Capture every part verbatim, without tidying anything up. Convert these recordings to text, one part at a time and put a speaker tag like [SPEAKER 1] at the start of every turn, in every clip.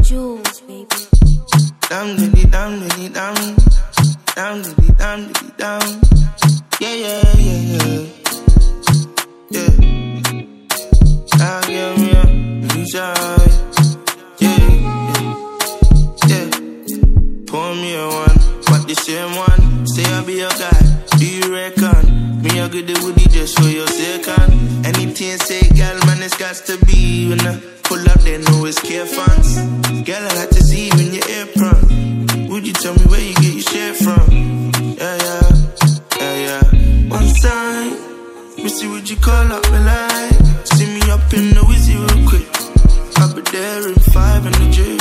[SPEAKER 1] Jules, baby.
[SPEAKER 2] Dam diddy dam diddy dam, dam diddy dam diddy dam. Yeah yeah yeah yeah. Yeah. I give me a desire. Yeah yeah yeah. Pour me a one, but the same one. Say I'll be your guy. Do you reckon? Me a good woody just for your second. Anything say, girl, man, it's got to be. When I pull up, they know it's care funds. Girl, I like to see you in your apron. Would you tell me where you get your shit from? Yeah, yeah, yeah, yeah. One time, me see would you call up my line? See me up in the wizzy real quick. I'll be there in five in the drip.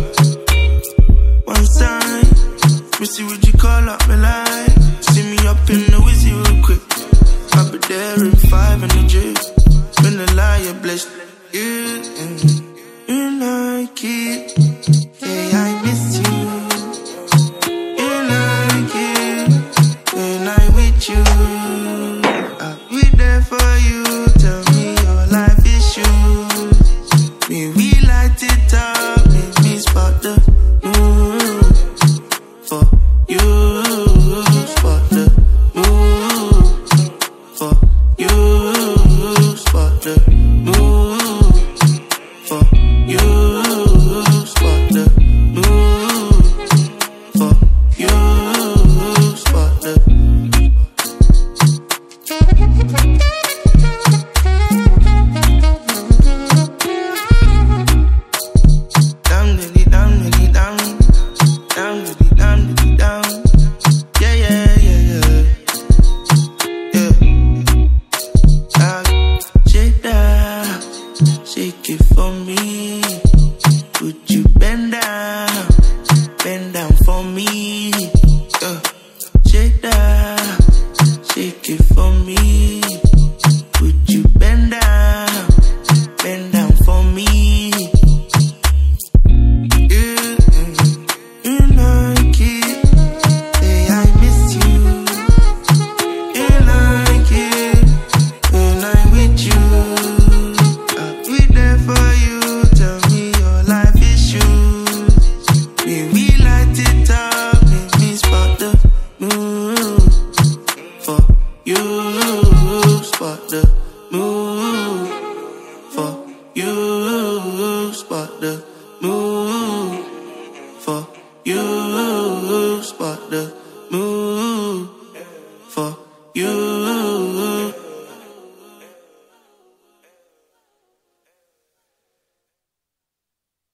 [SPEAKER 2] One time, me see would you call up my line? See me up in the wizzy real quick. I'll be there in five in the drip. Been a liar, blessed you, and you like it. Yeah, I miss you. You like it when I'm with you. I'll be there for you. Tell me your life issues. Me we light it up. Make me spot the moon for you. Spot the moon for you. Spot the moon for you. Spot the moon for you. Spot the dam diddy dam diddy dam, dam diddy dam diddy dam. Yeah yeah yeah yeah yeah. Ah, shake that, shake it for me. Would you bend down, bend down for me? Yeah. Shake that, shake it for me. Would you bend down, bend down for me? Yeah, you like it. Say I miss you. You like it when I'm with you. I'll be there for you. Tell me your life issues. Me we light it up. Make me spot the moon for you. Spot the moon for you. Spot the moon.